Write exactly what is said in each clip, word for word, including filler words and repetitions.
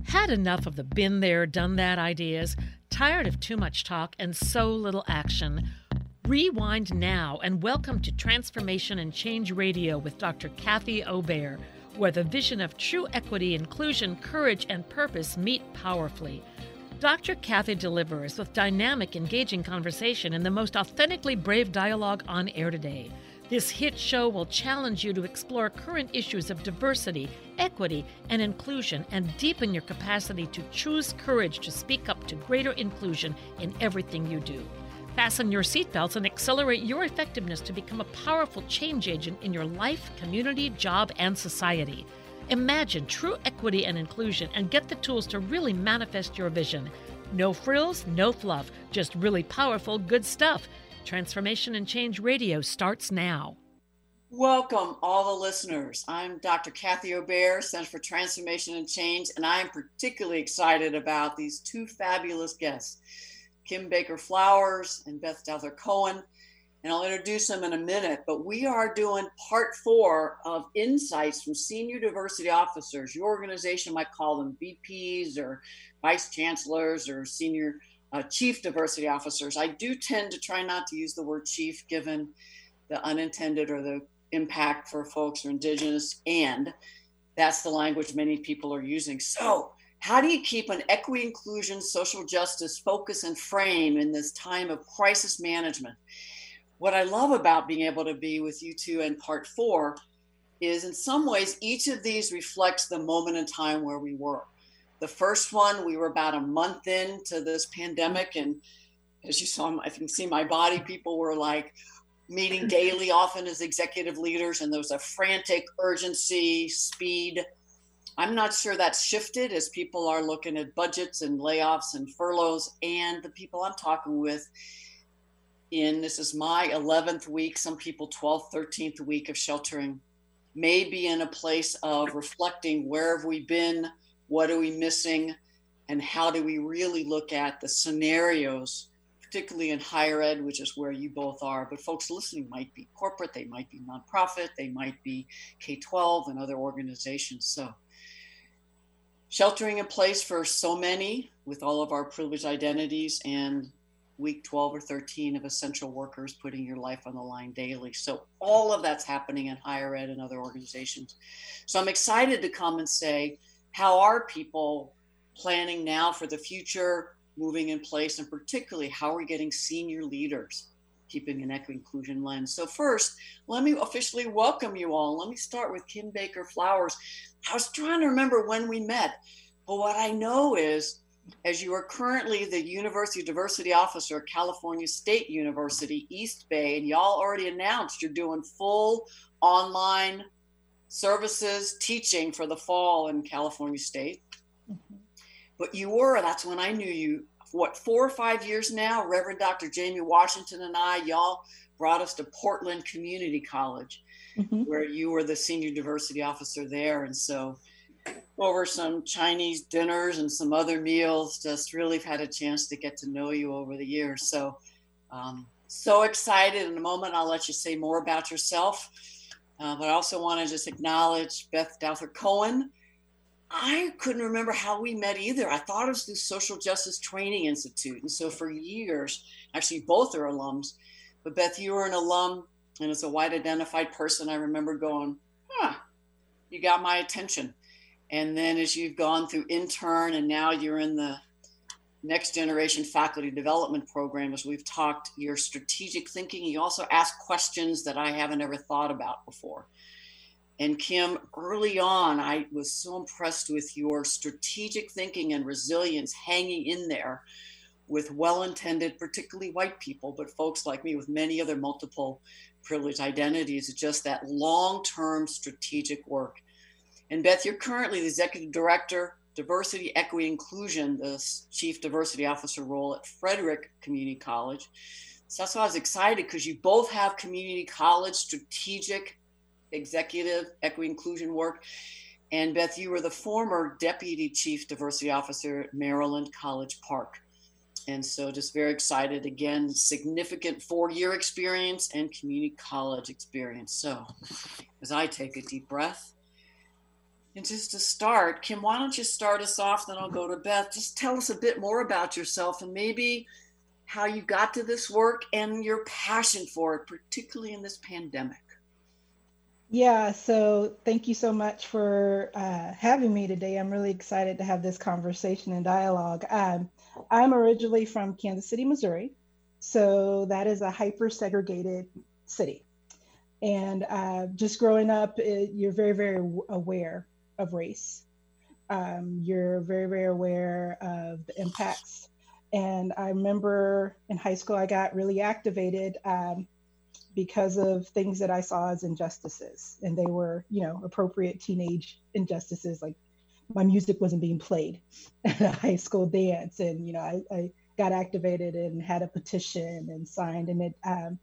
Had enough of the been there, done that ideas? Tired of too much talk and so little action? Rewind now and welcome to Transformation and Change Radio with Doctor Kathy Obear, where the vision of true equity, inclusion, courage, and purpose meet powerfully. Doctor Kathy delivers with dynamic, engaging conversation and the most authentically brave dialogue on air today. This hit show will challenge you to explore current issues of diversity, equity, and inclusion and deepen your capacity to choose courage to speak up to greater inclusion in everything you do. Fasten your seatbelts and accelerate your effectiveness to become a powerful change agent in your life, community, job, and society. Imagine true equity and inclusion and get the tools to really manifest your vision. No frills, no fluff, just really powerful, good stuff. Transformation and Change Radio starts now. Welcome, all the listeners. I'm Doctor Kathy Obear, Center for Transformation and Change, and I am particularly excited about these two fabulous guests, Kim Baker-Flowers and Beth Douther-Cohen, and I'll introduce them in a minute, but we are doing part four of insights from senior diversity officers. Your organization might call them V Ps or vice chancellors or senior Uh, chief diversity officers. I do tend to try not to use the word chief given the unintended or the impact for folks who are indigenous, and that's the language many people are using. So how do you keep an equity, inclusion, social justice focus and frame in this time of crisis management? What I love about being able to be with you two in part four is in some ways each of these reflects the moment in time where we were. The first one, we were about a month into this pandemic. And as you saw, I can see my body, people were like meeting daily, often as executive leaders. And there was a frantic urgency, speed. I'm not sure that's shifted as people are looking at budgets and layoffs and furloughs. And the people I'm talking with in, this is my eleventh week, some people twelfth, thirteenth week of sheltering, may be in a place of reflecting, where have we been? What are we missing? And how do we really look at the scenarios, particularly in higher ed, which is where you both are. But folks listening might be corporate, they might be nonprofit, they might be K twelve and other organizations. So sheltering in place for so many with all of our privileged identities, and week twelve or thirteen of essential workers putting your life on the line daily. So all of that's happening in higher ed and other organizations. So I'm excited to come and say, how are people planning now for the future, moving in place, and particularly how are we getting senior leaders keeping an equity inclusion lens? So first, let me officially welcome you all. Let me start with Kim Baker-Flowers. I was trying to remember when we met, but what I know is, as you are currently the University Diversity Officer at California State University, East Bay, and y'all already announced you're doing full online services, teaching for the fall in California State. Mm-hmm. But you were, that's when I knew you, what, four or five years now, Reverend Doctor Jamie Washington and I, y'all brought us to Portland Community College, mm-hmm. where you were the senior diversity officer there. And so over some Chinese dinners and some other meals, just really had a chance to get to know you over the years. So, um, so excited. In a moment, I'll let you say more about yourself. Uh, but I also want to just acknowledge Beth Douther-Cohen. I couldn't remember how we met either. I thought it was through Social Justice Training Institute. And so for years, actually both are alums, but Beth, you were an alum, and as a white identified person, I remember going, huh, you got my attention. And then as you've gone through intern and now you're in the next generation faculty development program, as we've talked, your strategic thinking, you also ask questions that I haven't ever thought about before. And Kim, early on, I was so impressed with your strategic thinking and resilience hanging in there with well-intended, particularly white people, but folks like me with many other multiple privileged identities, just that long-term strategic work. And Beth, you're currently the Executive Director, Diversity, Equity, Inclusion, the Chief Diversity Officer role at Frederick Community College. So that's why I was excited, because you both have community college strategic, executive, equity, inclusion work. And Beth, you were the former Deputy Chief Diversity Officer at Maryland College Park. And so just very excited, again, significant four-year experience and community college experience. So as I take a deep breath, And just to start, Kim, why don't you start us off, then I'll go to Beth. Just tell us a bit more about yourself and maybe how you got to this work and your passion for it, particularly in this pandemic. Yeah, so thank you so much for uh, having me today. I'm really excited to have this conversation and dialogue. Um, I'm originally from Kansas City, Missouri. So that is a hyper segregated city. And uh, just growing up, it, you're very, very aware of race. Um, you're very, very aware of the impacts. And I remember in high school, I got really activated um, because of things that I saw as injustices. And they were, you know, appropriate teenage injustices. Like my music wasn't being played at a high school dance. And, you know, I, I got activated and had a petition and signed. And it, um,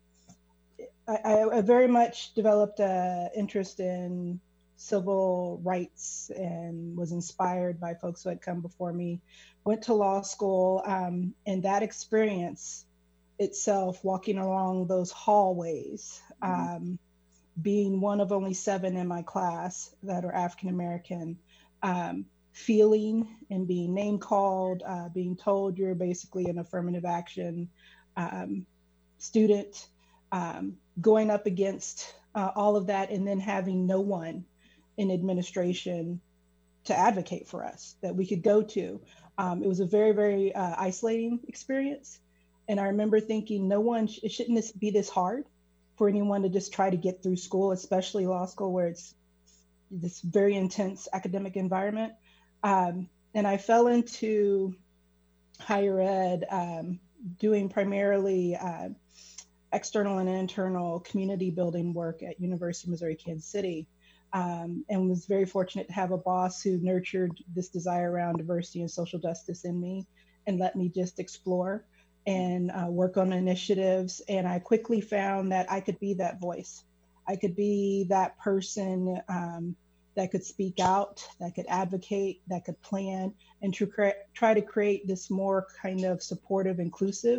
I, I very much developed an interest in civil rights and was inspired by folks who had come before me. Went to law school, um, and that experience itself, walking along those hallways, Mm-hmm. um, being one of only seven in my class that are African American, um, feeling and being name called, uh, being told you're basically an affirmative action um, student, um, going up against uh, all of that, and then having no one in administration to advocate for us that we could go to. Um, it was a very, very uh, isolating experience. And I remember thinking, no one, sh- shouldn't this be this hard for anyone to just try to get through school, especially law school, where it's this very intense academic environment. Um, and I fell into higher ed, um, doing primarily uh, external and internal community building work at University of Missouri, Kansas City, um, and was very fortunate to have a boss who nurtured this desire around diversity and social justice in me and let me just explore and uh, work on initiatives. And I quickly found that I could be that voice. I could be that person um, that could speak out, that could advocate, that could plan, and to cre- try to create this more kind of supportive, inclusive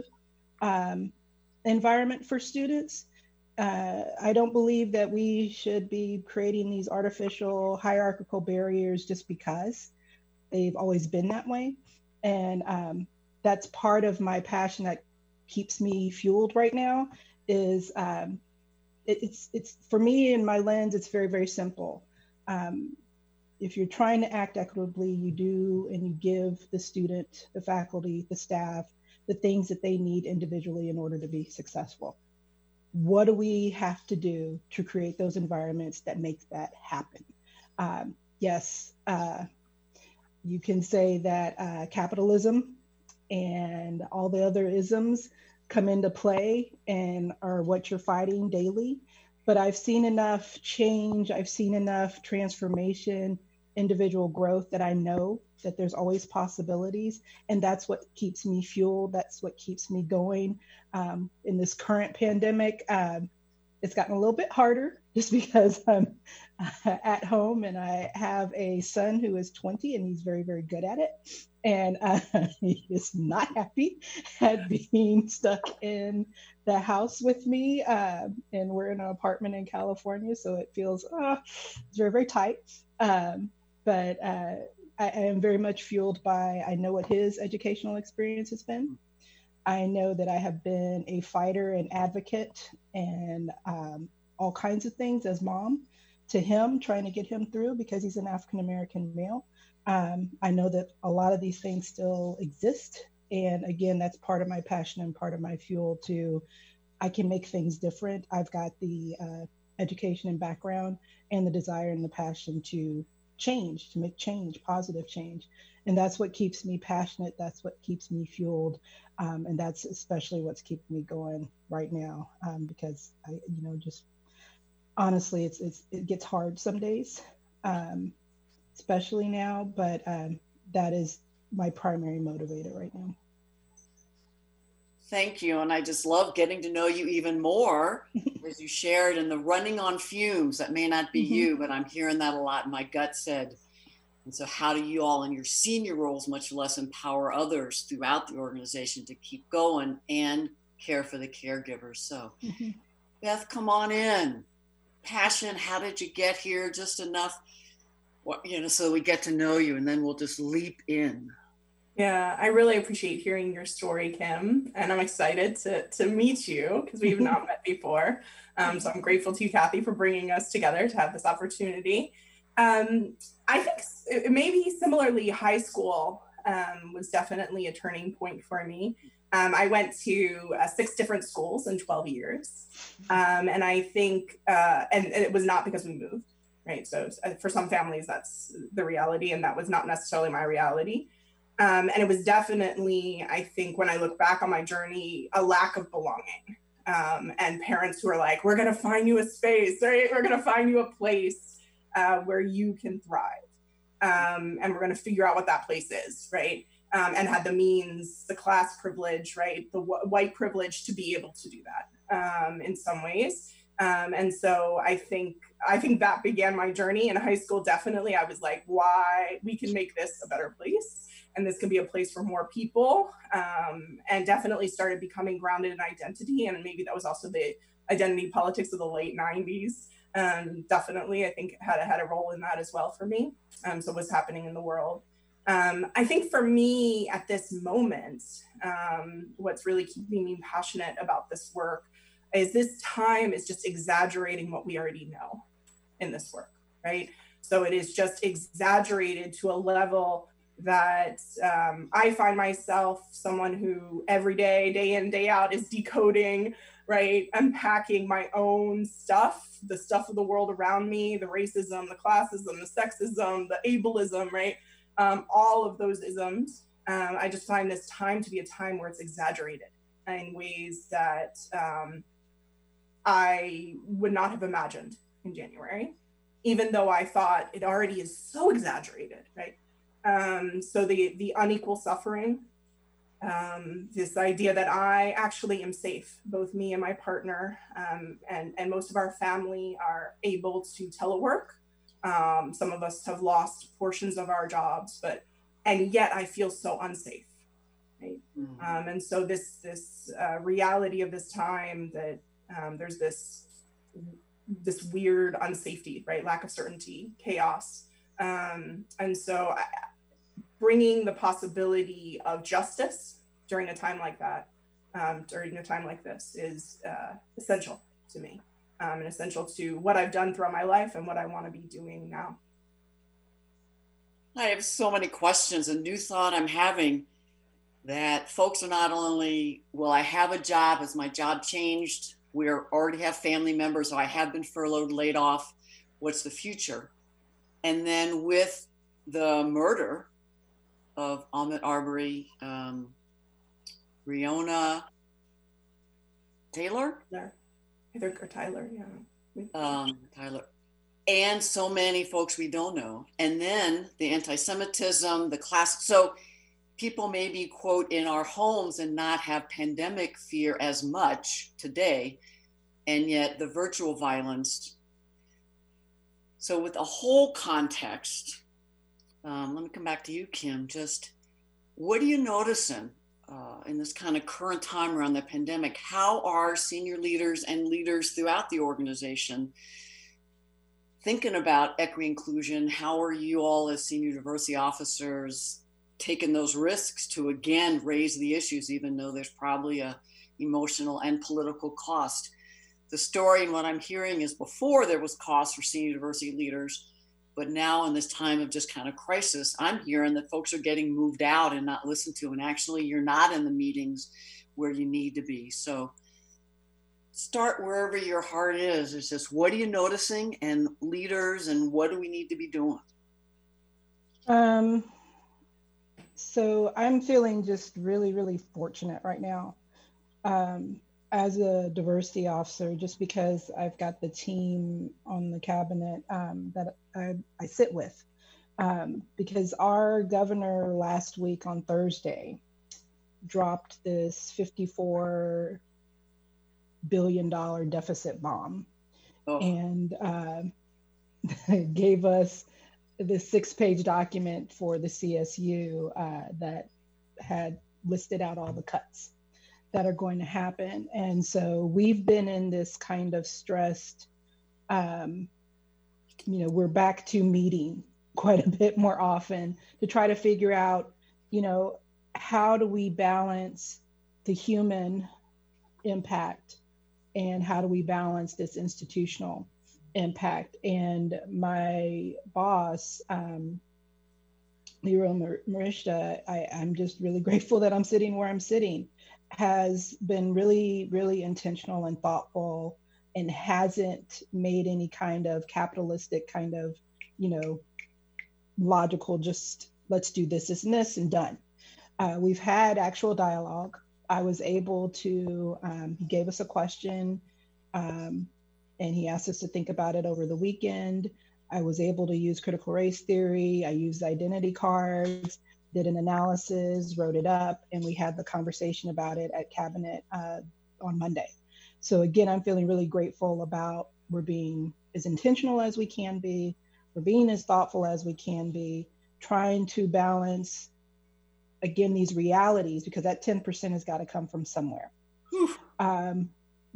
um, environment for students. Uh, I don't believe that we should be creating these artificial hierarchical barriers just because they've always been that way. And um, that's part of my passion that keeps me fueled right now is um, it, it's, it's for me in my lens, it's very, very simple. Um, if you're trying to act equitably, you do and you give the student, the faculty, the staff, the things that they need individually in order to be successful. What do we have to do to create those environments that make that happen? Um, yes, uh, you can say that uh, capitalism and all the other isms come into play and are what you're fighting daily. But I've seen enough change, I've seen enough transformation, individual growth that I know that there's always possibilities. And that's what keeps me fueled. That's what keeps me going. Um, in this current pandemic, um, it's gotten a little bit harder just because I'm uh, at home and I have a son who is twenty and he's very, very good at it. And uh, he is not happy at being stuck in the house with me. Uh, and we're in an apartment in California, so it feels uh, it's very, very tight. Um, but uh, I, I am very much fueled by, I know what his educational experience has been. I know that I have been a fighter and advocate and um, all kinds of things as mom to him, trying to get him through because he's an African American male. Um, I know that a lot of these things still exist. And again, that's part of my passion and part of my fuel to, I can make things different. I've got the uh, education and background and the desire and the passion to change, to make change, positive change. And that's what keeps me passionate. That's what keeps me fueled. Um, and that's especially what's keeping me going right now. Um, because I, you know, just honestly, it's, it's, it gets hard some days, um, especially now, but um, that is my primary motivator right now. Thank you. And I just love getting to know you even more as you shared in the running on fumes. That may not be mm-hmm. you, but I'm hearing that a lot. My gut said. And so how do you all in your senior roles, much less empower others throughout the organization to keep going and care for the caregivers? So mm-hmm. Beth, come on in. Passion, how did you get here? Just enough well, you know, so we get to know you, and then we'll just leap in. Yeah, I really appreciate hearing your story, Kim, and I'm excited to to meet you because we've not met before. Um, so I'm grateful to you, Kathy, for bringing us together to have this opportunity. Um, I think it, maybe similarly, high school um, was definitely a turning point for me. Um, I went to uh, six different schools in twelve years, um, and I think, uh, and, and it was not because we moved, right? So uh, for some families, that's the reality, and that was not necessarily my reality. Um, and it was definitely, I think, when I look back on my journey, a lack of belonging. Um, and parents who are like, we're going to find you a space, right? We're going to find you a place uh, where you can thrive. Um, and we're going to figure out what that place is, right? Um, and had the means, the class privilege, right? The w- white privilege to be able to do that um, in some ways. Um, and so I think I think that began my journey in high school. Definitely, I was like, why we can make this a better place. And this can be a place for more people, um, and definitely started becoming grounded in identity. And maybe that was also the identity politics of the late nineties. Um, definitely, I think had, had a role in that as well for me. Um, so what's happening in the world. Um, I think for me at this moment, um, what's really keeping me passionate about this work is this time is just exaggerating what we already know in this work, right? So it is just exaggerated to a level that um, I find myself someone who every day, day in, day out is decoding, right? Unpacking my own stuff, the stuff of the world around me, the racism, the classism, the sexism, the ableism, right? Um, all of those isms. Um, I just find this time to be a time where it's exaggerated in ways that um, I would not have imagined in January, even though I thought it already is so exaggerated, right? Um, so the, the unequal suffering, um, this idea that I actually am safe, both me and my partner, um, and, and most of our family are able to telework. Um, some of us have lost portions of our jobs, but, and yet I feel so unsafe, right? Mm-hmm. Um, and so this, this uh, reality of this time that um, there's this, this weird unsafety, right? Lack of certainty, chaos. Um, and so I, bringing the possibility of justice during a time like that, um, during a time like this is uh, essential to me, um, and essential to what I've done throughout my life and what I want to be doing now. I have so many questions. A new thought I'm having that folks are not only, will I have a job? Has my job changed? We already have family members, or I have been furloughed, laid off. What's the future? And then with the murder of Ahmaud Arbery, um, Breonna Taylor? Taylor. Either or Tyler, yeah. Um, Tyler. And so many folks we don't know. And then the anti-Semitism, the class. So people maybe, quote, in our homes and not have pandemic fear as much today. And yet the virtual violence. So with the whole context, Um, let me come back to you, Kim. Just what are you noticing uh, in this kind of current time around the pandemic? How are senior leaders and leaders throughout the organization thinking about equity inclusion? How are you all as senior diversity officers taking those risks to, again, raise the issues, even though there's probably a emotional and political cost? The story and what I'm hearing is before there was cost for senior diversity leaders, but now in this time of just kind of crisis, I'm hearing that folks are getting moved out and not listened to. And actually, you're not in the meetings where you need to be. So start wherever your heart is. It's just, what are you noticing? And leaders, and what do we need to be doing? Um, so I'm feeling just really, really fortunate right now. Um, as a diversity officer, just because I've got the team on the cabinet um, that I, I sit with, um, because our governor last week on Thursday dropped this fifty-four billion dollars deficit bomb, oh. and uh, gave us the six-page document for the C S U uh, that had listed out all the cuts that are going to happen. And so we've been in this kind of stressed, um, you know, we're back to meeting quite a bit more often to try to figure out, you know, how do we balance the human impact and how do we balance this institutional impact. And my boss, um, Leroy Marishta, I, I'm just really grateful that I'm sitting where I'm sitting, has been really, really intentional and thoughtful and hasn't made any kind of capitalistic kind of, you know, logical, just let's do this, this, and this and done. Uh, we've had actual dialogue. I was able to, um, he gave us a question um, and he asked us to think about it over the weekend. I was able to use critical race theory. I used identity cards, did an analysis, wrote it up, and we had the conversation about it at Cabinet uh, on Monday. So again, I'm feeling really grateful about we're being as intentional as we can be, we're being as thoughtful as we can be, trying to balance, again, these realities, because that ten percent has got to come from somewhere. Um,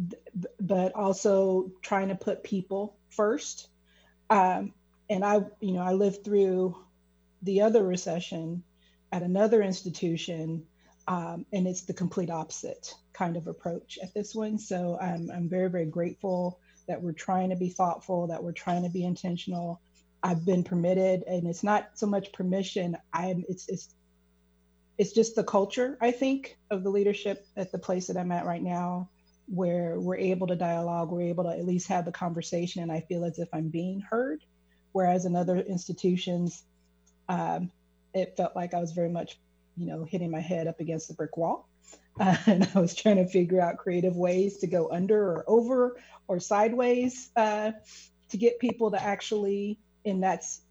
but also trying to put people first. Um, and I, you know, I lived through the other recession at another institution, um, and it's the complete opposite kind of approach at this one. So I'm, I'm very, very grateful that we're trying to be thoughtful, that we're trying to be intentional. I've been permitted, and it's not so much permission. I'm, it's, it's, it's just the culture, I think, of the leadership at the place that I'm at right now, where we're able to dialogue, we're able to at least have the conversation, and I feel as if I'm being heard. Whereas in other institutions, um, it felt like I was very much, you know, hitting my head up against the brick wall. Uh, and I was trying to figure out creative ways to go under or over or sideways uh, to get people to actually, and that's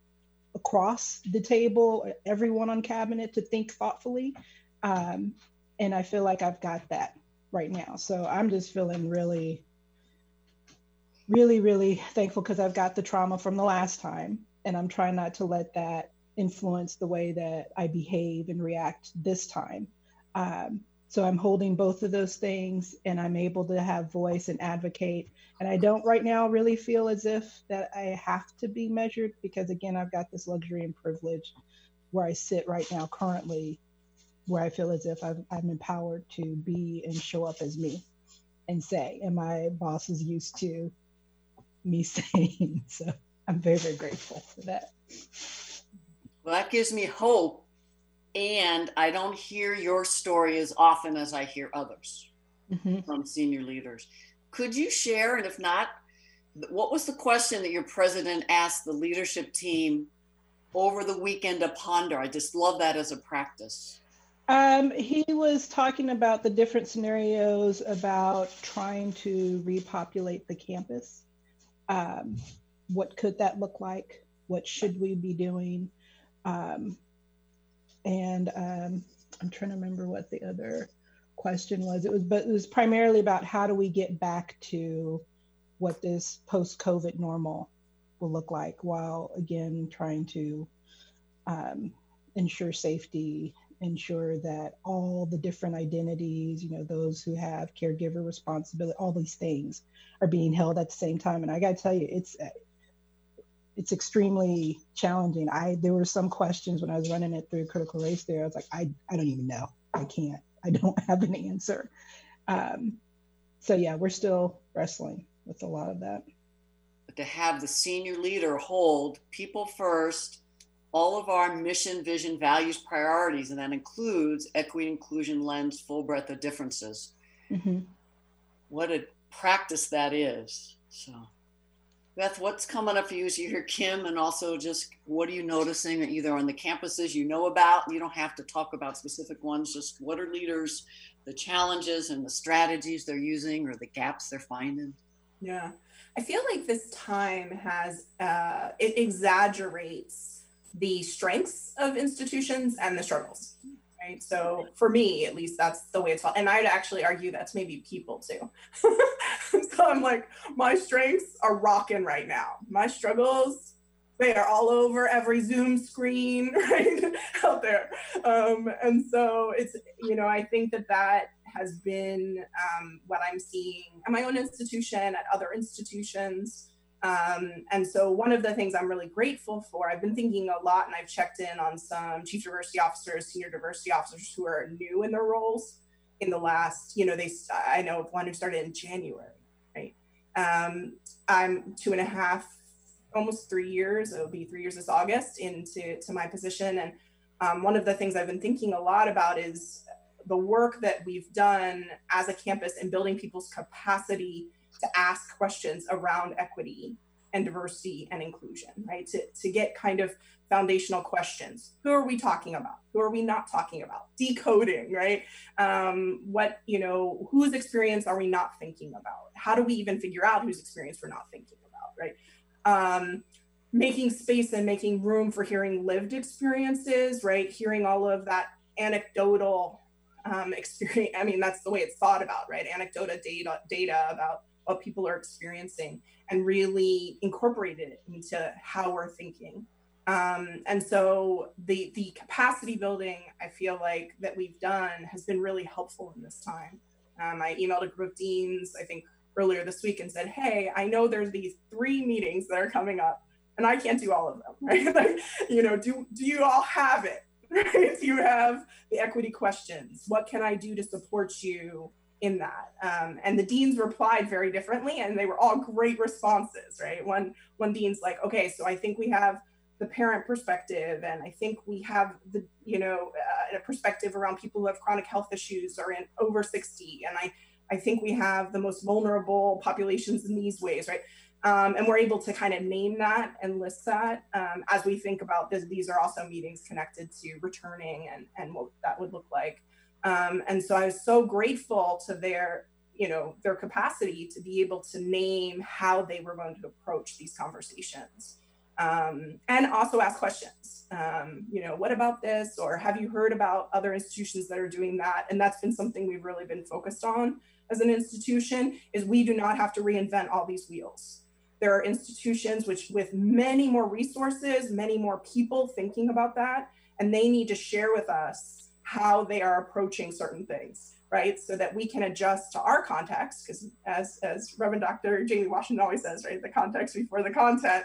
across the table, everyone on Cabinet, to think thoughtfully. Um, and I feel like I've got that right now. So I'm just feeling really, really, really thankful because I've got the trauma from the last time, and I'm trying not to let that influence the way that I behave and react this time. Um, so I'm holding both of those things, and I'm able to have voice and advocate. And I don't right now really feel as if that I have to be measured, because again, I've got this luxury and privilege where I sit right now currently, where I feel as if I've, I'm empowered to be and show up as me and say, and my boss is used to me saying. So I'm very, very grateful for that. Well, that gives me hope. And I don't hear your story as often as I hear others mm-hmm. from senior leaders. Could you share, and if not, what was the question that your president asked the leadership team over the weekend to ponder? I just love that as a practice. Um, he was talking about the different scenarios about trying to repopulate the campus. Um, what could that look like? What should we be doing? Um, and um, I'm trying to remember what the other question was. It was, but it was primarily about how do we get back to what this post-COVID normal will look like, while again trying to um, ensure safety, ensure that all the different identities, you know, those who have caregiver responsibility, all these things are being held at the same time. And I got to tell you, it's it's extremely challenging. I there were some questions when I was running it through critical race theory. I was like, I, I don't even know. I can't. I don't have an answer. Um, so yeah, we're still wrestling with a lot of that. But to have the senior leader hold people first, all of our mission, vision, values, priorities, and that includes equity, inclusion, lens, full breadth of differences. Mm-hmm. What a practice that is. So, Beth, what's coming up for you as you hear Kim, and also just what are you noticing either on the campuses you know about? You don't have to talk about specific ones, just what are leaders, the challenges and the strategies they're using or the gaps they're finding? Yeah, I feel like this time has, uh, it exaggerates the strengths of institutions and the struggles, right? So for me, at least, that's the way it's felt. And I'd actually argue that's maybe people too. So I'm like, my strengths are rocking right now. My struggles, they are all over every Zoom screen, right, out there. Um, and so it's, you know, I think that that has been um, what I'm seeing at my own institution, at other institutions. Um, and so one of the things I'm really grateful for, I've been thinking a lot, and I've checked in on some chief diversity officers, senior diversity officers who are new in their roles in the last, you know, they, I know of one who started in January, right? Um, I'm two and a half, almost three years, it'll be three years this August into to my position. And um, one of the things I've been thinking a lot about is the work that we've done as a campus in building people's capacity to ask questions around equity and diversity and inclusion, right? To, to get kind of foundational questions. Who are we talking about? Who are we not talking about? Decoding, right? Um, what, you know, whose experience are we not thinking about? How do we even figure out whose experience we're not thinking about, right? Um, making space and making room for hearing lived experiences, right? Hearing all of that anecdotal um, experience. I mean, that's the way it's thought about, right? Anecdotal data, data about what people are experiencing and really incorporate it into how we're thinking. Um, and so the, the capacity building, I feel like that we've done has been really helpful in this time. Um, I emailed a group of deans, I think earlier this week, and said, hey, I know there's these three meetings that are coming up and I can't do all of them, right? Like, you know, do, do you all have it, right? Do you have the equity questions? What can I do to support you in that? Um, and the deans replied very differently, and they were all great responses, right? One, one dean's like, okay, so I think we have the parent perspective, and I think we have the, you know, uh, a perspective around people who have chronic health issues or in over sixty, and I, I think we have the most vulnerable populations in these ways, right? Um, and we're able to kind of name that and list that um, as we think about this. These are also meetings connected to returning and, and what that would look like. Um, and so I was so grateful to their, you know, their capacity to be able to name how they were going to approach these conversations. Um, and also ask questions, um, you know, what about this? Or have you heard about other institutions that are doing that? And that's been something we've really been focused on as an institution, is we do not have to reinvent all these wheels. There are institutions which with many more resources, many more people thinking about that, and they need to share with us how they are approaching certain things, right? So that we can adjust to our context, because as, as Reverend Doctor Jamie Washington always says, right, the context before the content.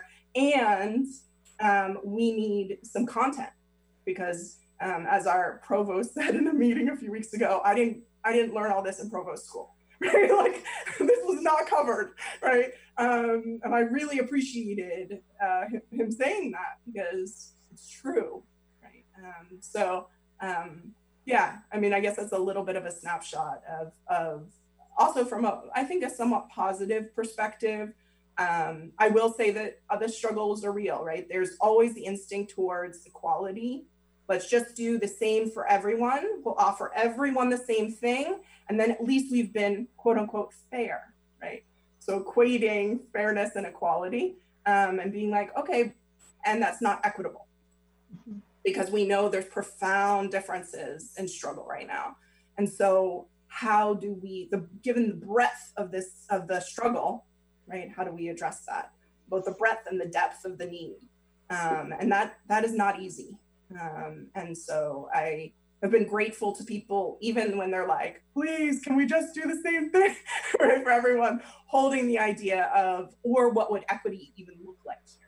And um, we need some content, because um, as our provost said in a meeting a few weeks ago, I didn't I didn't learn all this in provost school, right? Like, this was not covered, right? Um, and I really appreciated uh, him, him saying that, because it's true, right? Um, so um, yeah, I mean, I guess that's a little bit of a snapshot of, of also from a, I think a somewhat positive perspective. Um, I will say that uh, the struggles are real, right? There's always the instinct towards equality. Let's just do the same for everyone. We'll offer everyone the same thing. And then at least we've been quote unquote fair, right? So equating fairness and equality um, and being like, okay, and that's not equitable. Mm-hmm. Because we know there's profound differences in struggle right now. And so how do we, the, given the breadth of this, of the struggle, right? How do we address that? Both the breadth and the depth of the need. Um, and that that is not easy. Um, and so I have been grateful to people, even when they're like, please, can we just do the same thing, right, for everyone, holding the idea of, or what would equity even look like here?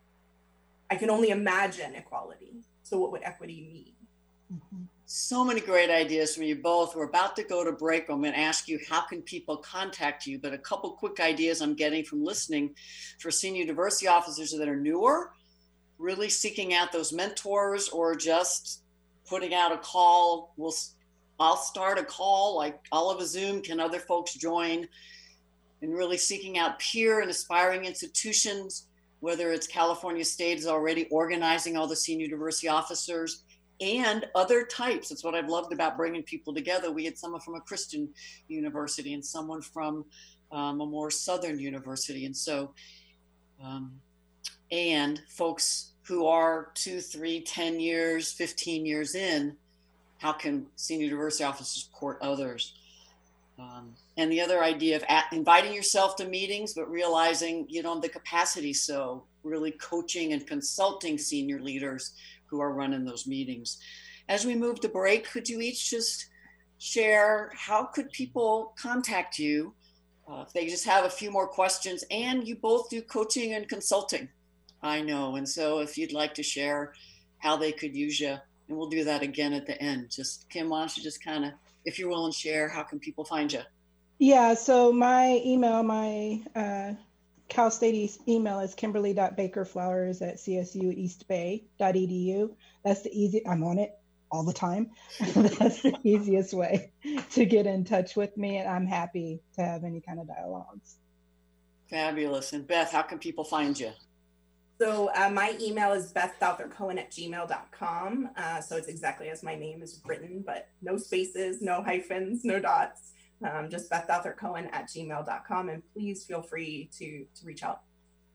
I can only imagine equality. So what would equity mean? Mm-hmm. So many great ideas from you both. We're about to go to break. I'm going to ask you, how can people contact you? But a couple quick ideas I'm getting from listening for senior diversity officers that are newer, really seeking out those mentors, or just putting out a call. We'll, I'll start a call, like I'll have a Zoom, can other folks join? And really seeking out peer and aspiring institutions, whether it's California State is already organizing all the senior diversity officers, and other types. That's what I've loved about bringing people together. We had someone from a Christian university and someone from um, a more Southern university. And so, um, and folks who are two, three, ten years, fifteen years in, how can senior diversity officers support others? Um, and the other idea of at, inviting yourself to meetings, but realizing you don't have the capacity. So really coaching and consulting senior leaders who are running those meetings. As we move to break, could you each just share, how could people contact you uh, if they just have a few more questions, and you both do coaching and consulting, I know. And so if you'd like to share how they could use you, and we'll do that again at the end. Just Kim, why don't you just kind of, if you're willing to share, how can people find you? Yeah, so my email, my uh, Cal State email is kimberly dot baker flowers at c s u east bay dot e d u. That's the easy, I'm on it all the time. That's the easiest way to get in touch with me, and I'm happy to have any kind of dialogues. Fabulous. And Beth, how can people find you? So uh, my email is beth douther cohen at gmail dot com. Uh, so it's exactly as my name is written, but no spaces, no hyphens, no dots. Um, just beth douther cohen at gmail dot com. And please feel free to, to reach out.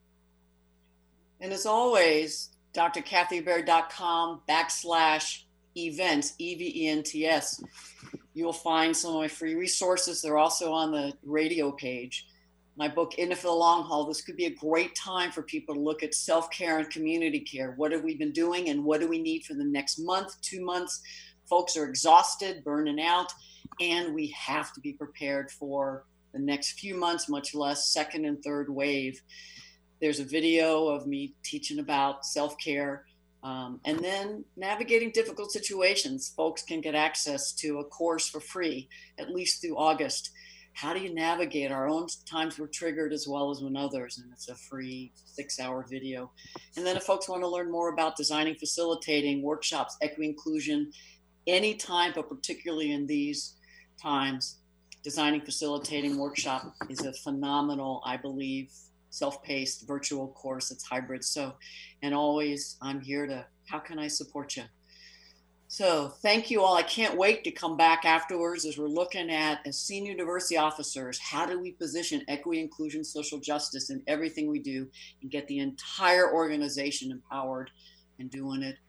And as always, d r kathy baird dot com backslash events, E V E N T S. You'll find some of my free resources. They're also on the radio page. My book, In It for the Long Haul. This could be a great time for people to look at self-care and community care. What have we been doing, and what do we need for the next month, two months? Folks are exhausted, burning out, and we have to be prepared for the next few months, much less second and third wave. There's a video of me teaching about self-care, um, and then navigating difficult situations. Folks can get access to a course for free, at least through August. How do you navigate our own times we're triggered as well as when others? And it's a free six hour video. And then if folks want to learn more about designing, facilitating workshops, equity inclusion, anytime, but particularly in these times, designing, facilitating workshop is a phenomenal, I believe, self-paced virtual course. It's hybrid. So, and always I'm here to, how can I support you? So thank you all. I can't wait to come back afterwards as we're looking at, as senior diversity officers, how do we position equity, inclusion, social justice in everything we do and get the entire organization empowered and doing it.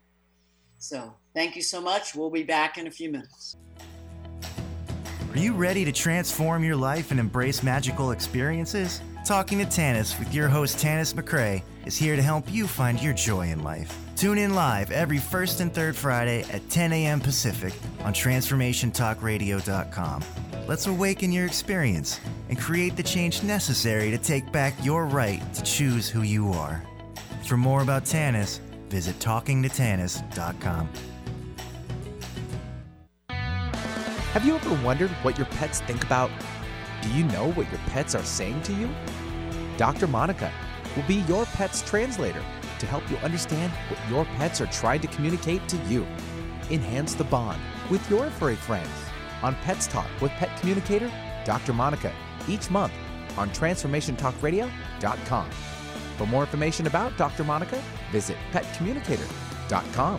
So thank you so much. We'll be back in a few minutes. Are you ready to transform your life and embrace magical experiences? Talking to Tanis with your host Tanis McCray is here to help you find your joy in life. Tune in live every first and third Friday at ten a.m. Pacific on transformation talk radio dot com. Let's awaken your experience and create the change necessary to take back your right to choose who you are. For more about Tanis, visit talking to tanis dot com. Have you ever wondered what your pets think about? Do you know what your pets are saying to you? Doctor Monica will be your pet's translator to help you understand what your pets are trying to communicate to you. Enhance the bond with your furry friends on Pets Talk with Pet Communicator, Doctor Monica, each month on transformation talk radio dot com. For more information about Doctor Monica, visit pet communicator dot com.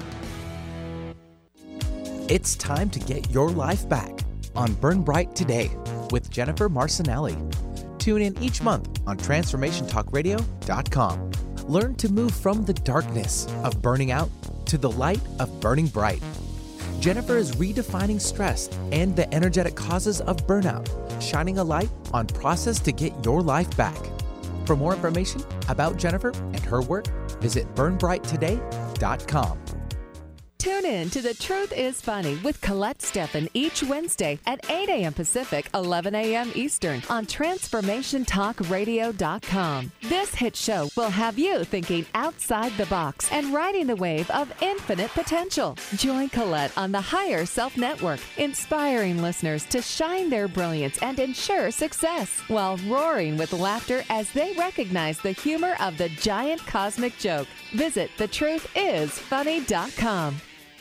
It's time to get your life back on Burn Bright Today with Jennifer Marcinelli. Tune in each month on transformation talk radio dot com. Learn to move from the darkness of burning out to the light of burning bright. Jennifer is redefining stress and the energetic causes of burnout, shining a light on process to get your life back. For more information about Jennifer and her work, visit burn bright today dot com. Tune in to The Truth is Funny with Colette Steffen each Wednesday at eight a.m. Pacific, eleven a.m. Eastern on transformation talk radio dot com. This hit show will have you thinking outside the box and riding the wave of infinite potential. Join Colette on the Higher Self Network, inspiring listeners to shine their brilliance and ensure success while roaring with laughter as they recognize the humor of the giant cosmic joke. Visit the truth is funny dot com.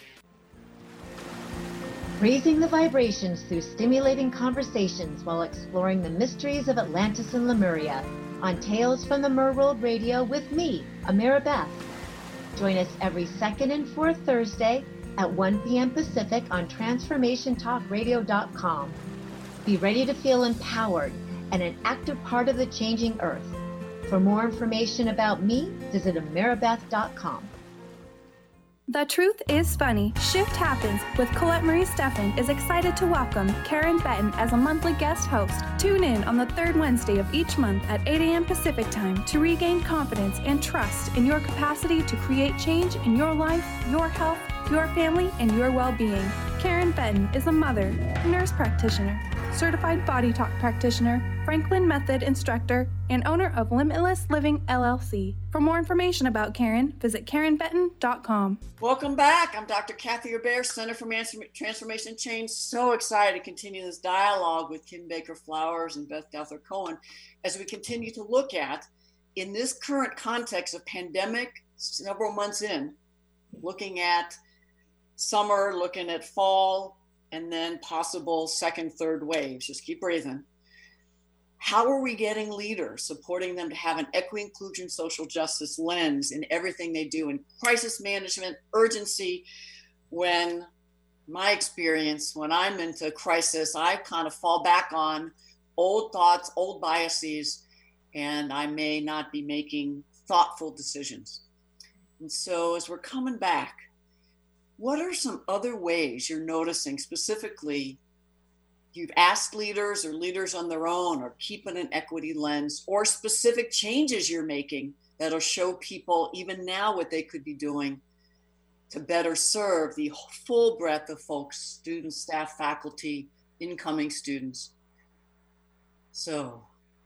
Raising the vibrations through stimulating conversations while exploring the mysteries of Atlantis and Lemuria on Tales from the Merworld Radio with me, Amira Beth. Join us every second and fourth Thursday at one p.m. Pacific on transformation talk radio dot com. Be ready to feel empowered and an active part of the changing earth. For more information about me, visit amira beth dot com. The Truth is Funny. Shift Happens with Colette Marie Steffen is excited to welcome Karen Benton as a monthly guest host. Tune in on the third Wednesday of each month at eight a.m. Pacific time to regain confidence and trust in your capacity to create change in your life, your health, your family, and your well-being. Karen Benton is a mother, nurse practitioner, certified body talk practitioner, Franklin Method instructor, and owner of Limitless Living L L C. For more information about Karen, visit karen benton dot com. Welcome back. I'm Doctor Kathy Robert, Center for Transformation Change. So excited to continue this dialogue with Kim Baker Flowers and Beth Douther Cohen as we continue to look at, in this current context of pandemic, several months in, looking at summer, looking at fall, and then possible second, third waves. Just keep breathing. How are we getting leaders, supporting them to have an equity, inclusion, social justice lens in everything they do in crisis management, urgency? When my experience, when I'm into crisis, I kind of fall back on old thoughts, old biases, and I may not be making thoughtful decisions. And so as we're coming back, what are some other ways you're noticing specifically you've asked leaders or leaders on their own or keeping an equity lens, or specific changes you're making that'll show people even now what they could be doing to better serve the full breadth of folks, students, staff, faculty, incoming students? So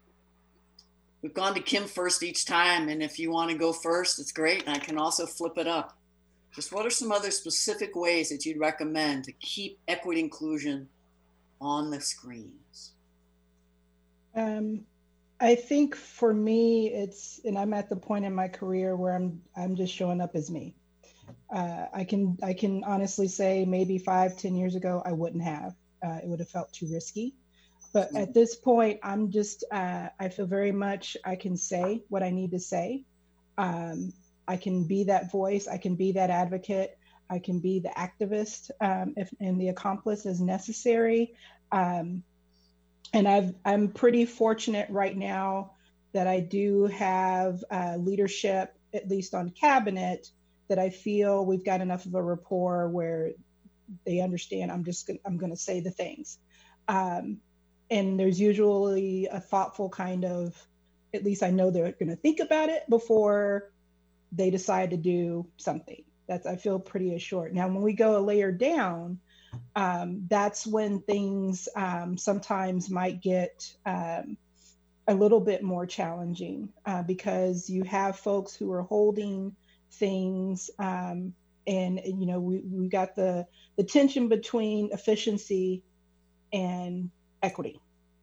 we've gone to Kim first each time, and if you want to go first, it's great. And I can also flip it up. Just what are some other specific ways that you'd recommend to keep equity inclusion on the screens? Um, I think for me, it's, and I'm at the point in my career where I'm I'm just showing up as me. Uh, I can I can honestly say maybe five, ten years ago, I wouldn't have. Uh, it would have felt too risky. But mm-hmm. at this point, I'm just, uh, I feel very much I can say what I need to say. Um, I can be that voice. I can be that advocate. I can be the activist um, if, and the accomplice as necessary. Um, and I've, I'm pretty fortunate right now that I do have uh, leadership, at least on cabinet, that I feel we've got enough of a rapport where they understand I'm just gonna, I'm going to say the things. Um, and there's usually a thoughtful kind of, at least I know they're going to think about it before they decide to do something. That's, I feel pretty assured. Now, when we go a layer down, um, that's when things um, sometimes might get um, a little bit more challenging uh, because you have folks who are holding things um, and, you know, we, we got the, the tension between efficiency and equity.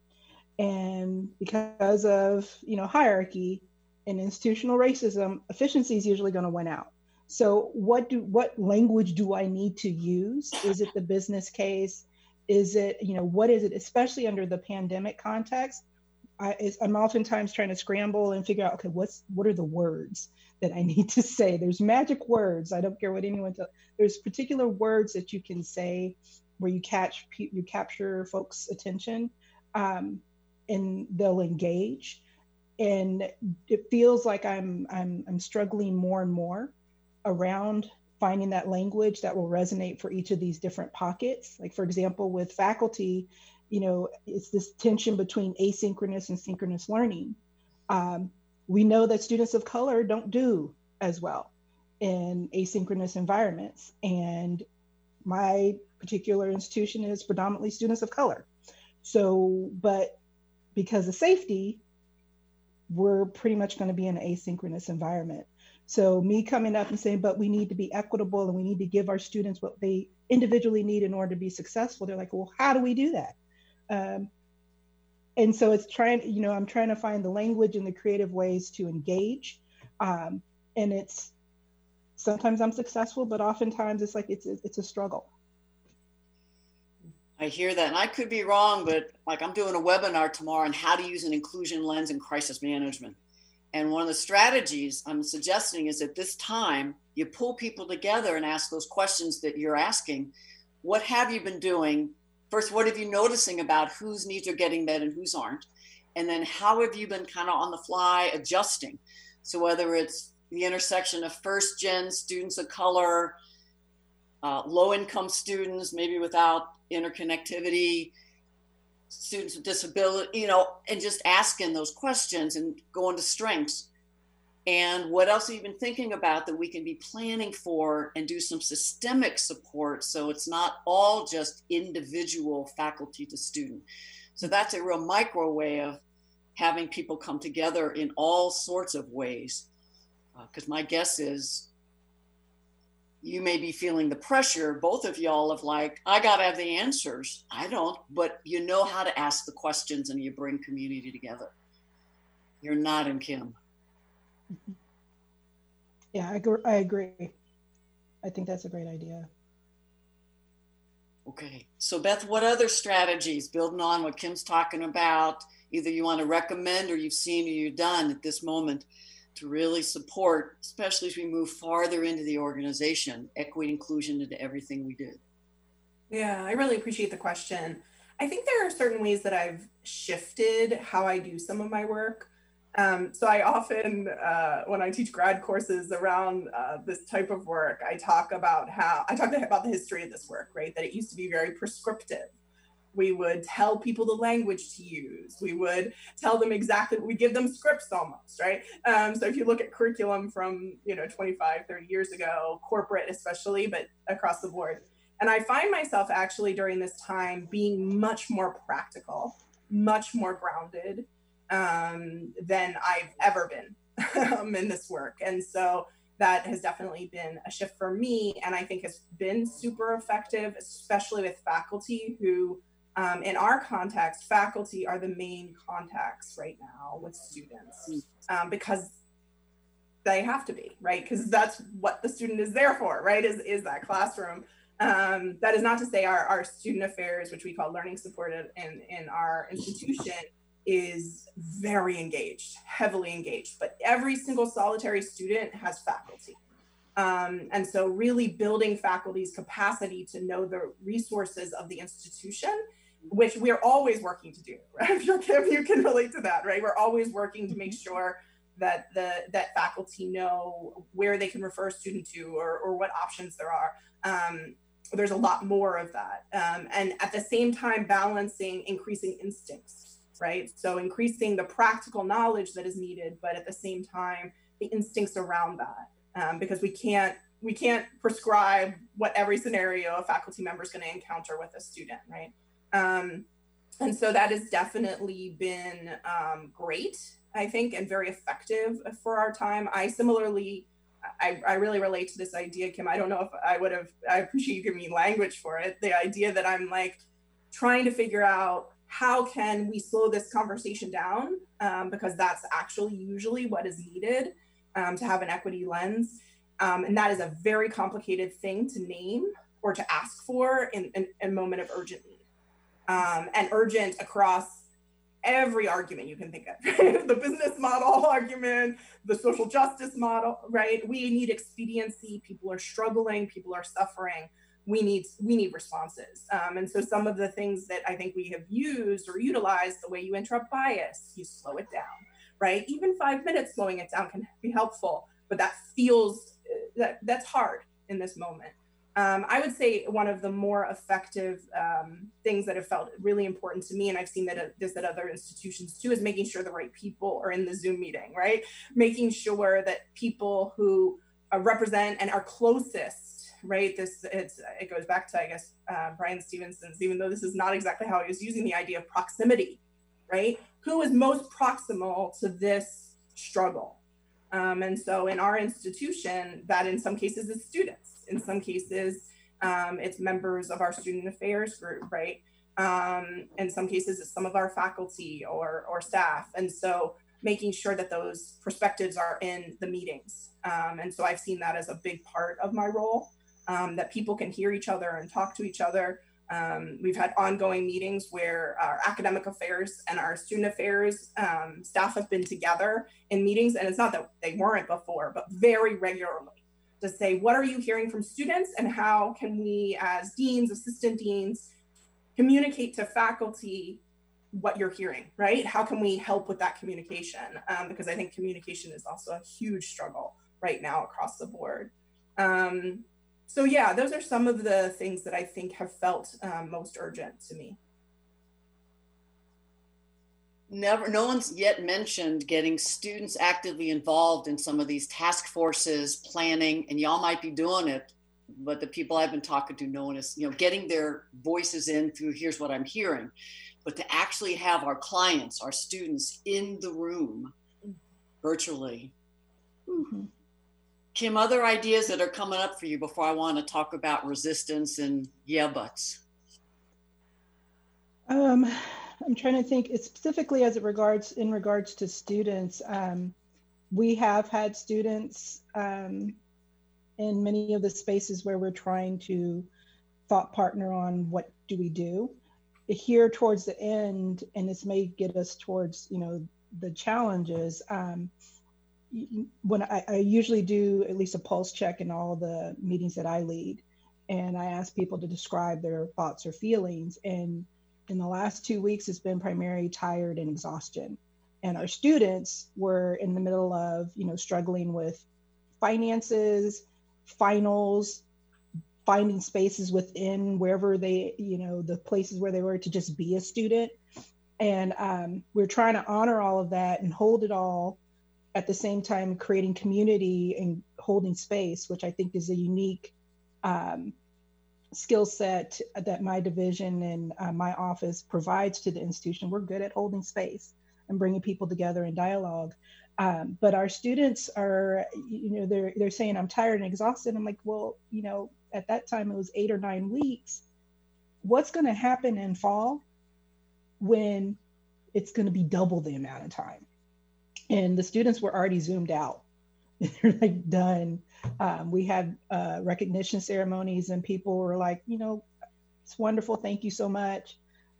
And because of, you know, hierarchy and institutional racism, efficiency is usually going to win out. So what do what language do I need to use? Is it the business case? Is it, you know, what is it, especially under the pandemic context? I, is, I'm oftentimes trying to scramble and figure out, okay, what's what are the words that I need to say? There's magic words. I don't care what anyone tells. There's particular words that you can say where you catch you capture folks' attention, um, and they'll engage. And it feels like I'm I'm I'm struggling more and more around finding that language that will resonate for each of these different pockets. Like, for example, with faculty, you know, it's this tension between asynchronous and synchronous learning. Um, we know that students of color don't do as well in asynchronous environments. And my particular institution is predominantly students of color. So, but because of safety, we're pretty much going to be in an asynchronous environment. So me coming up and saying, but we need to be equitable and we need to give our students what they individually need in order to be successful. They're like, well, how do we do that? Um, and so it's trying, you know, I'm trying to find the language and the creative ways to engage. Um, and it's, sometimes I'm successful, but oftentimes it's like, it's, it's a struggle. I hear that, and I could be wrong, but like I'm doing a webinar tomorrow on how to use an inclusion lens in crisis management. And one of the strategies I'm suggesting is at this time, you pull people together and ask those questions that you're asking. What have you been doing? First, what have you noticing about whose needs are getting met and whose aren't? And then how have you been kind of on the fly adjusting? So whether it's the intersection of first gen students of color, uh, low income students, maybe without interconnectivity, students with disability, you know, and just asking those questions and going to strengths. And what else have you been thinking about that we can be planning for and do some systemic support so it's not all just individual faculty to student? So that's a real micro way of having people come together in all sorts of ways. Because uh, my guess is you may be feeling the pressure, both of y'all, of like, I got to have the answers. I don't, but you know how to ask the questions and you bring community together. You're nodding, Kim. Yeah, I agree. I agree. I think that's a great idea. Okay. So Beth, what other strategies, building on what Kim's talking about, either you want to recommend or you've seen or you've done at this moment to really support, especially as we move farther into the organization, equity inclusion into everything we do? Yeah, I really appreciate the question. I think there are certain ways that I've shifted how I do some of my work. Um, so I often, uh, when I teach grad courses around uh, this type of work, I talk about how, I talk about the history of this work, right? That it used to be very prescriptive. We would tell people the language to use. We would tell them exactly, we give them scripts almost, right? Um, so if you look at curriculum from, you know, twenty-five, thirty years ago, corporate especially, but across the board. And I find myself actually during this time being much more practical, much more grounded, um, than I've ever been um, in this work. And so that has definitely been a shift for me, and I think has been super effective, especially with faculty who, um, in our context, faculty are the main contacts right now with students, um, because they have to be, right? Because that's what the student is there for, right? Is, is that classroom. Um, that is not to say our, our student affairs, which we call learning support in, in our institution, is very engaged, heavily engaged, but every single solitary student has faculty. Um, and so really building faculty's capacity to know the resources of the institution, which we're always working to do, right? If you're Kim, you can relate to that, right? We're always working to make sure that the that faculty know where they can refer a student to, or, or what options there are. Um, there's a lot more of that. Um, and at the same time, balancing increasing instincts, right? So increasing the practical knowledge that is needed, but at the same time, the instincts around that, um, because we can't we can't prescribe what every scenario a faculty member is going to encounter with a student, right? Um, and so that has definitely been um, great, I think, and very effective for our time. I similarly, I, I really relate to this idea, Kim. I don't know if I would have, I appreciate you giving me language for it. The idea that I'm like trying to figure out how can we slow this conversation down, um, because that's actually usually what is needed um, to have an equity lens. Um, and that is a very complicated thing to name or to ask for in, in, in a moment of urgent need. Um, and urgent across every argument you can think of, the business model argument, the social justice model, right? We need expediency. People are struggling, people are suffering. We need we need responses. Um, and so some of the things that I think we have used or utilized, the way you interrupt bias, you slow it down, right? Even five minutes slowing it down can be helpful, but that feels, that that's hard in this moment. Um, I would say one of the more effective um, things that have felt really important to me, and I've seen that uh, this at other institutions too, is making sure the right people are in the Zoom meeting, right? Making sure that people who uh, represent and are closest, right? This it's it goes back to, I guess, uh, Brian Stevenson's, even though this is not exactly how he was using the idea of proximity, right? Who is most proximal to this struggle? Um, and so in our institution, that in some cases is students. In some cases, um, it's members of our student affairs group, right? Um, in some cases, it's some of our faculty or, or staff. And so making sure that those perspectives are in the meetings. Um, and so I've seen that as a big part of my role, um, that people can hear each other and talk to each other. Um, we've had ongoing meetings where our academic affairs and our student affairs um, staff have been together in meetings. And it's not that they weren't before, but very regularly, to say, what are you hearing from students and how can we as deans, assistant deans, communicate to faculty what you're hearing, right? How can we help with that communication? Um, because I think communication is also a huge struggle right now across the board. Um, so yeah, those are some of the things that I think have felt um, most urgent to me. never, no one's yet mentioned getting students actively involved in some of these task forces, planning, and y'all might be doing it, but the people I've been talking to, no one is, you know, getting their voices in through here's what I'm hearing, but to actually have our clients, our students in the room virtually. Mm-hmm. Kim, other ideas that are coming up for you before I want to talk about resistance and yeah buts? Um, I'm trying to think specifically as it regards in regards to students. Um, we have had students um, in many of the spaces where we're trying to thought partner on what do we do. Here towards the end, and this may get us towards, you know, the challenges. Um, when I, I usually do at least a pulse check in all the meetings that I lead, and I ask people to describe their thoughts or feelings. And in the last two weeks, it's been primarily tired and exhaustion. And our students were in the middle of, you know, struggling with finances, finals, finding spaces within wherever they, you know, the places where they were to just be a student. And um, we're trying to honor all of that and hold it all at the same time, creating community and holding space, which I think is a unique um, skill set that my division and uh, my office provides to the institution. We're good at holding space and bringing people together in dialogue. Um, but our students are, you know, they're they're saying, I'm tired and exhausted. I'm like, well, you know, at that time it was eight or nine weeks. What's going to happen in fall when it's going to be double the amount of time? And the students were already zoomed out. They're like done. Um, we had uh, recognition ceremonies and people were like, you know, it's wonderful. Thank you so much.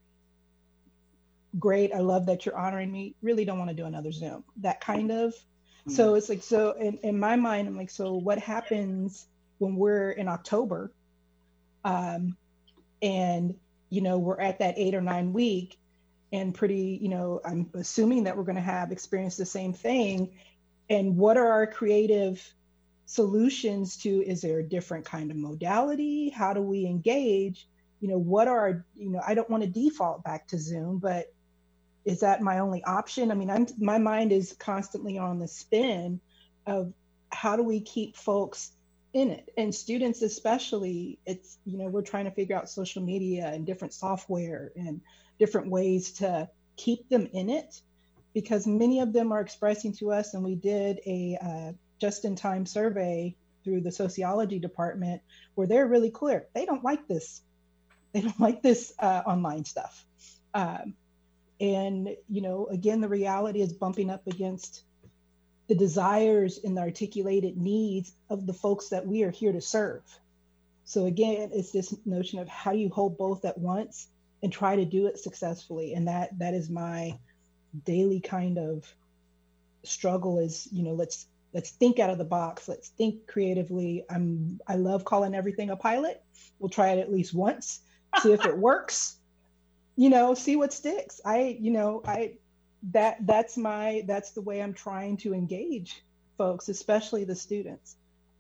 Great. I love that you're honoring me. Really don't want to do another Zoom. That kind of. Mm-hmm. So it's like, so in, in my mind, I'm like, so what happens when we're in October um, and, you know, we're at that eight or nine week and pretty, you know, I'm assuming that we're going to have experienced the same thing. And what are our creative solutions to, is there a different kind of modality? How do we engage? You know, what are, our, you know, I don't want to default back to Zoom, but is that my only option? I mean, I'm, my mind is constantly on the spin of how do we keep folks in it, and students especially. It's, you know, we're trying to figure out social media and different software and different ways to keep them in it, because many of them are expressing to us, and we did a uh, just-in-time survey through the sociology department where they're really clear. They don't like this. They don't like this uh, online stuff. Um, and, you know, again, the reality is bumping up against the desires and the articulated needs of the folks that we are here to serve. So again, it's this notion of how do you hold both at once and try to do it successfully. And that that is my daily kind of struggle is, you know, let's let's think out of the box. Let's think creatively. I'm I love calling everything a pilot. We'll try it at least once, see if it works, you know, see what sticks. I, you know, I that that's my that's the way I'm trying to engage folks, especially the students.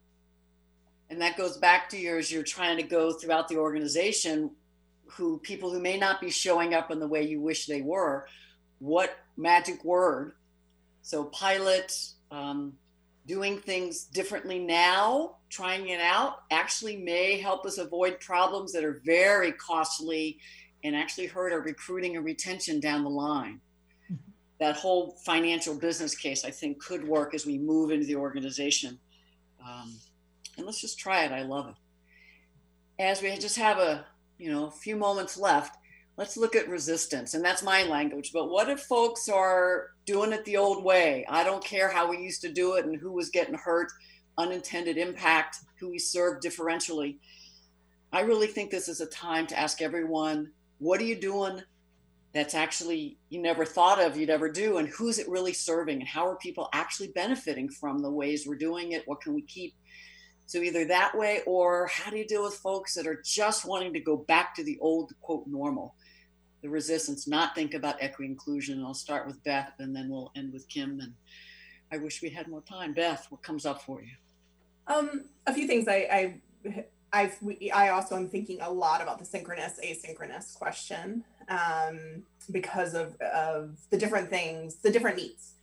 And that goes back to yours, you're trying to go throughout the organization, who people who may not be showing up in the way you wish they were, what magic word? So pilot, um, doing things differently now, trying it out, actually may help us avoid problems that are very costly and actually hurt our recruiting and retention down the line. Mm-hmm. That whole financial business case, I think, could work as we move into the organization. Um, and let's just try it. I love it. As we just have a, you know, a few moments left, let's look at resistance. And that's my language. But what if folks are doing it the old way? I don't care how we used to do it and who was getting hurt, unintended impact, who we serve differentially. I really think this is a time to ask everyone, what are you doing that's actually you never thought of you'd ever do? And who's it really serving? And how are people actually benefiting from the ways we're doing it? What can we keep? So either that way, or how do you deal with folks that are just wanting to go back to the old, quote, normal? The resistance, not think about equity inclusion. And I'll start with Beth and then we'll end with Kim. And I wish we had more time. Beth, what comes up for you? Um, a few things. I, I, I've, I also am thinking a lot about the synchronous, asynchronous question. um, because of, of the different things, the different needs.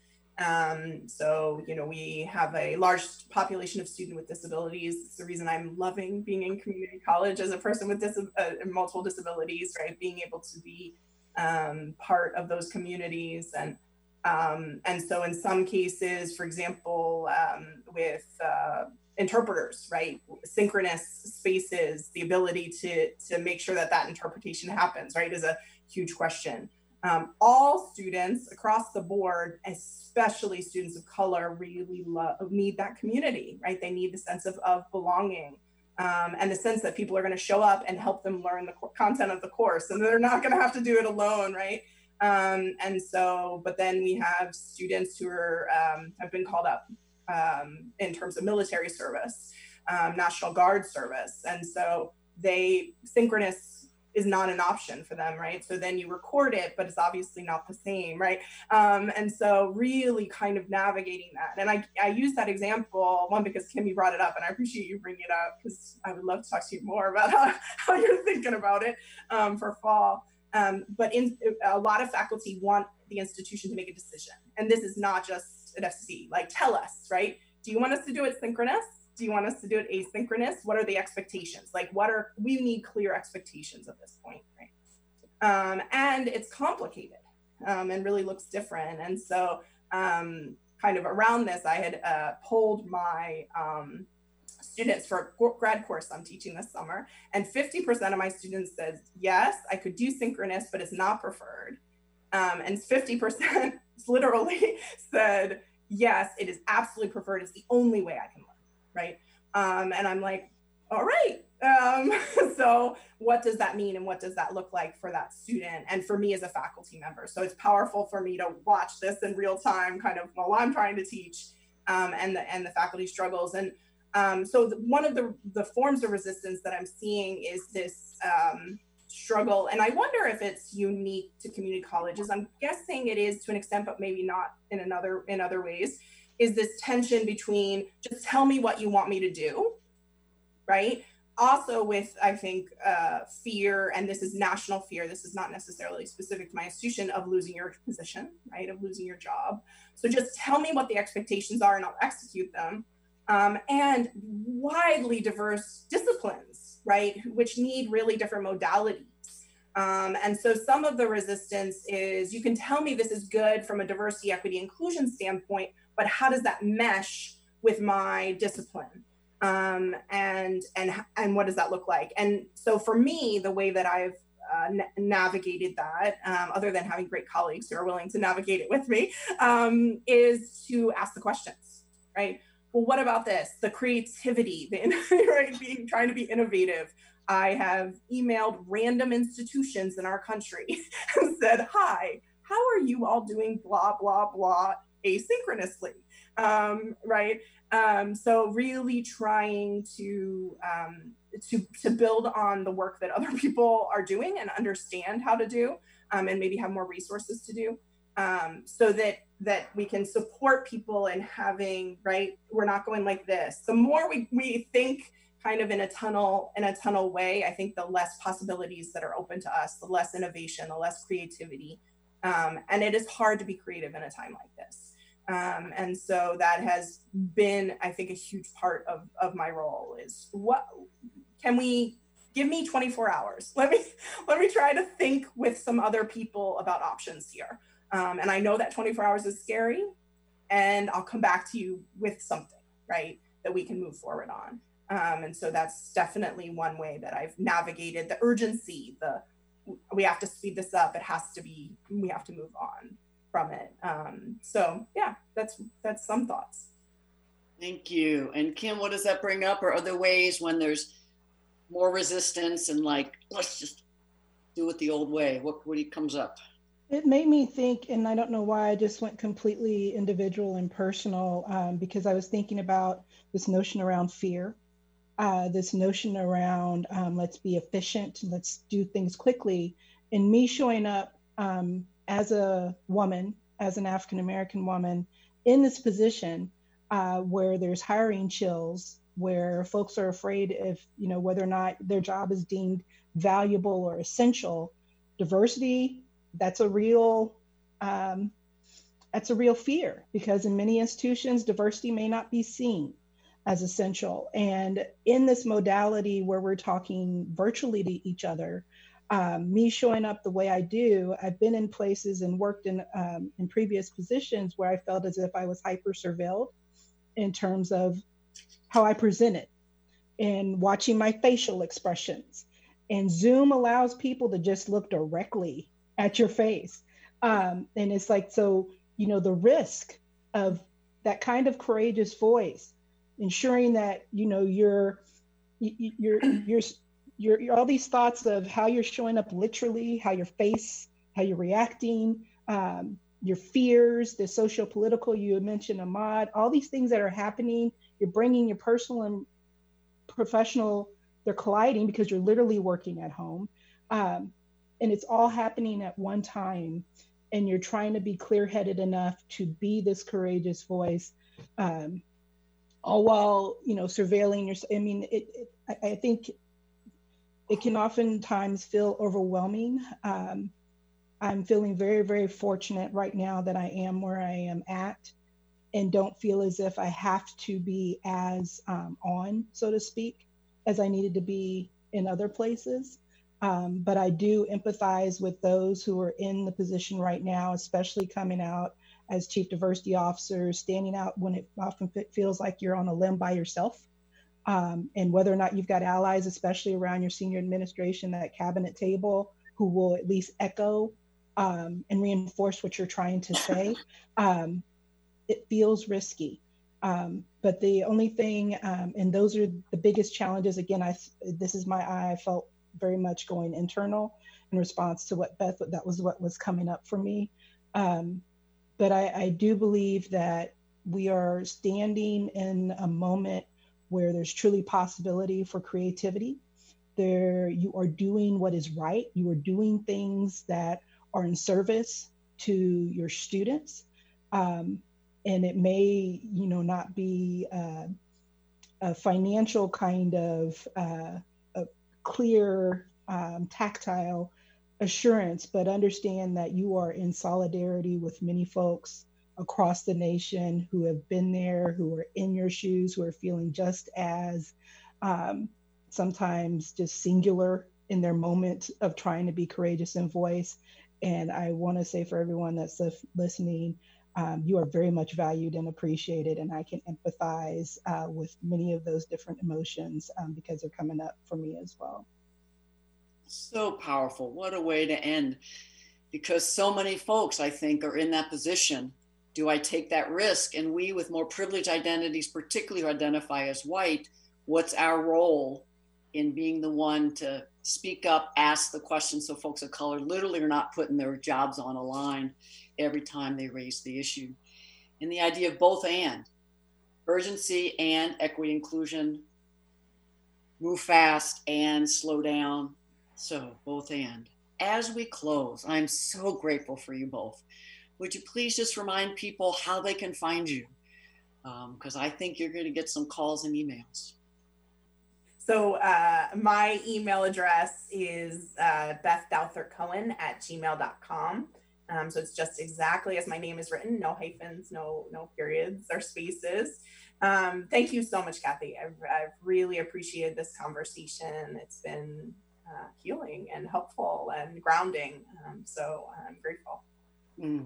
Um, so, you know, we have a large population of students with disabilities. It's the reason I'm loving being in community college as a person with dis- uh, multiple disabilities, right? Being able to be um, part of those communities. And um, and so in some cases, for example, um, with uh, interpreters, right? Synchronous spaces, the ability to, to make sure that that interpretation happens, right, is a huge question. Um, all students across the board, especially students of color, really love, need that community, right? They need the sense of, of belonging um, and the sense that people are going to show up and help them learn the co- content of the course, and they're not going to have to do it alone, right? Um, and so, but then we have students who are um, have been called up um, in terms of military service, um, National Guard service, and so they synchronous is not an option for them, right? So then you record it, but it's obviously not the same, right? Um, and so really kind of navigating that. And I, I use that example, one, because Kim, you brought it up, and I appreciate you bringing it up, because I would love to talk to you more about how, how you're thinking about it um, for fall. Um, but in, a lot of faculty want the institution to make a decision. And this is not just an F C C, like, tell us, right? Do you want us to do it synchronous? Do you want us to do it asynchronous? What are the expectations? Like, what are, we need clear expectations at this point, right? Um, and it's complicated um, and really looks different. And so um, kind of around this, I had uh, polled my um, students for a grad course I'm teaching this summer. And fifty percent of my students said, yes, I could do synchronous, but it's not preferred. Um, and fifty percent literally said, yes, it is absolutely preferred. It's the only way I can learn. Right. Um, and I'm like, all right. Um, so what does that mean? And what does that look like for that student? And for me as a faculty member? So it's powerful for me to watch this in real time, kind of while I'm trying to teach um, and, the, and the faculty struggles. And um, so the, one of the, the forms of resistance that I'm seeing is this um, struggle. And I wonder if it's unique to community colleges. I'm guessing it is to an extent, but maybe not in another, in other ways. Is this tension between just tell me what you want me to do, right? Also with, I think, uh, fear, and this is national fear, this is not necessarily specific to my institution, of losing your position, right, of losing your job. So just tell me what the expectations are and I'll execute them. Um, and widely diverse disciplines, right, which need really different modalities. Um, and so some of the resistance is, you can tell me this is good from a diversity, equity, inclusion standpoint, but how does that mesh with my discipline? Um, and, and, and what does that look like? And so for me, the way that I've uh, na- navigated that, um, other than having great colleagues who are willing to navigate it with me, um, is to ask the questions, right? Well, what about this? The creativity, the right, being, trying to be innovative. I have emailed random institutions in our country and said, hi, how are you all doing blah, blah, blah asynchronously, um, right? Um, so really trying to, um, to, to build on the work that other people are doing and understand how to do, um, and maybe have more resources to do, um, so that, that we can support people in having, right, we're not going like this. The more we, we think kind of in a tunnel, in a tunnel way, I think the less possibilities that are open to us, the less innovation, the less creativity. Um, and it is hard to be creative in a time like this. Um, and so that has been, I think, a huge part of, of my role is, what can we, give me twenty-four hours. Let me, let me try to think with some other people about options here. Um, and I know that twenty-four hours is scary, and I'll come back to you with something, right, that we can move forward on. Um, and so that's definitely one way that I've navigated the urgency, the, we have to speed this up. It has to be, we have to move on from it. Um, so yeah, that's, that's some thoughts. Thank you. And Kim, what does that bring up? Or other ways when there's more resistance and like, let's just do it the old way? What, what comes up? It made me think, and I don't know why I just went completely individual and personal, um, because I was thinking about this notion around fear. Uh, this notion around um, let's be efficient, let's do things quickly, and me showing up um, as a woman, as an African-American woman in this position uh, where there's hiring chills, where folks are afraid if, you know, whether or not their job is deemed valuable or essential. diversity, that's a real, um, that's a real fear, because in many institutions, diversity may not be seen as essential. And in this modality where we're talking virtually to each other, um, me showing up the way I do, I've been in places and worked in um, in previous positions where I felt as if I was hyper surveilled in terms of how I presented and watching my facial expressions. And Zoom allows people to just look directly at your face. Um, and it's like, so, you know, the risk of that kind of courageous voice, ensuring that, you know, you're, you're, you're, you're, you're all these thoughts of how you're showing up literally, how your face, how you're reacting, um, your fears, the socio-political, you had mentioned Ahmad, all these things that are happening, you're bringing your personal and professional, they're colliding because you're literally working at home. Um, and it's all happening at one time. And you're trying to be clear-headed enough to be this courageous voice, um, all while, you know, surveilling your, I mean, it, it, I, I think it can oftentimes feel overwhelming. Um, I'm feeling very, very fortunate right now that I am where I am at, and don't feel as if I have to be as um, on, so to speak, as I needed to be in other places. Um, but I do empathize with those who are in the position right now, especially coming out as chief diversity officers, standing out when it often feels like you're on a limb by yourself. Um, and whether or not you've got allies, especially around your senior administration, that cabinet table, who will at least echo um, and reinforce what you're trying to say. Um, it feels risky. Um, but the only thing, um, and those are the biggest challenges, again, I this is my eye, I felt very much going internal in response to what Beth, that was what was coming up for me. Um, but I, I do believe that we are standing in a moment where there's truly possibility for creativity. There, you are doing what is right. You are doing things that are in service to your students. Um, and it may, you know, not be uh, a financial kind of uh, a clear, um, tactile assurance, but understand that you are in solidarity with many folks across the nation who have been there, who are in your shoes, who are feeling just as um, sometimes just singular in their moment of trying to be courageous in voice. And I want to say for everyone that's listening, um, you are very much valued and appreciated, and I can empathize uh, with many of those different emotions um, because they're coming up for me as well. So powerful. What a way to end. Because so many folks, I think, are in that position. Do I take that risk? And we with more privileged identities, particularly who identify as white, what's our role in being the one to speak up, ask the questions, so folks of color literally are not putting their jobs on a line every time they raise the issue. And the idea of both and, urgency and equity inclusion, move fast and slow down. So both and. As we close, I'm so grateful for you both. Would you please just remind people how they can find you? Because um, I think you're going to get some calls and emails. So uh, my email address is uh, beth douther cohen at gmail dot com. Um, so it's just exactly as my name is written, no hyphens, no no periods or spaces. Um, thank you so much, Kathy. I've, I've really appreciated this conversation. It's been uh, healing and helpful and grounding. Um, so I'm grateful. Mm.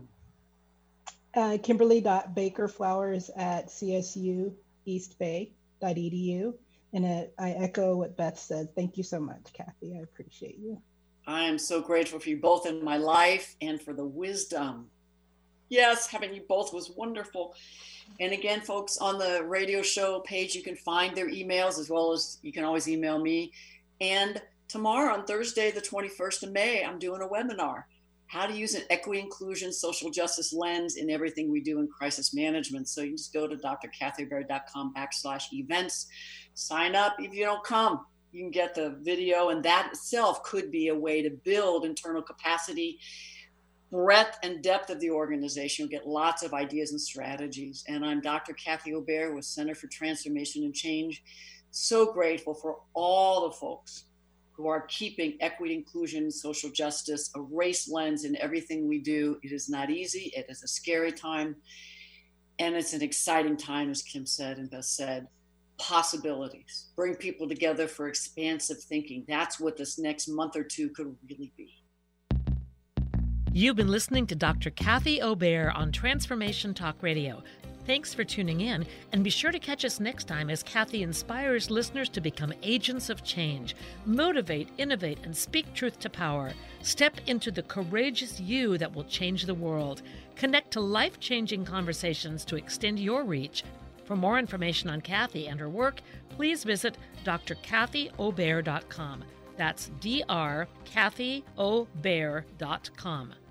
Uh, Kimberly.bakerflowers at c s u east bay dot e d u. And it, I echo what Beth said. Thank you so much, Kathy. I appreciate you. I am so grateful for you both in my life and for the wisdom. Yes, having you both was wonderful. And again, folks, on the radio show page, you can find their emails, as well as you can always email me. And tomorrow, on Thursday, the twenty-first of May, I'm doing a webinar. How to use an equity, inclusion, social justice lens in everything we do in crisis management. So you can just go to drkathyberry.com backslash events, sign up. If you don't come, you can get the video, and that itself could be a way to build internal capacity, breadth and depth of the organization. You'll get lots of ideas and strategies. And I'm Doctor Kathy Obear with Center for Transformation and Change. So grateful for all the folks who are keeping equity, inclusion, social justice, a race lens in everything we do. It is not easy. It is a scary time. And it's an exciting time, as Kim said and Beth said. Possibilities. Bring people together for expansive thinking. That's what this next month or two could really be. You've been listening to Doctor Kathy Obear on Transformation Talk Radio. Thanks for tuning in, and be sure to catch us next time as Kathy inspires listeners to become agents of change, motivate, innovate, and speak truth to power. Step into the courageous you that will change the world. Connect to life-changing conversations to extend your reach. For more information on Kathy and her work, please visit d r kathy obear dot com. That's D R Kathy Obear dot com.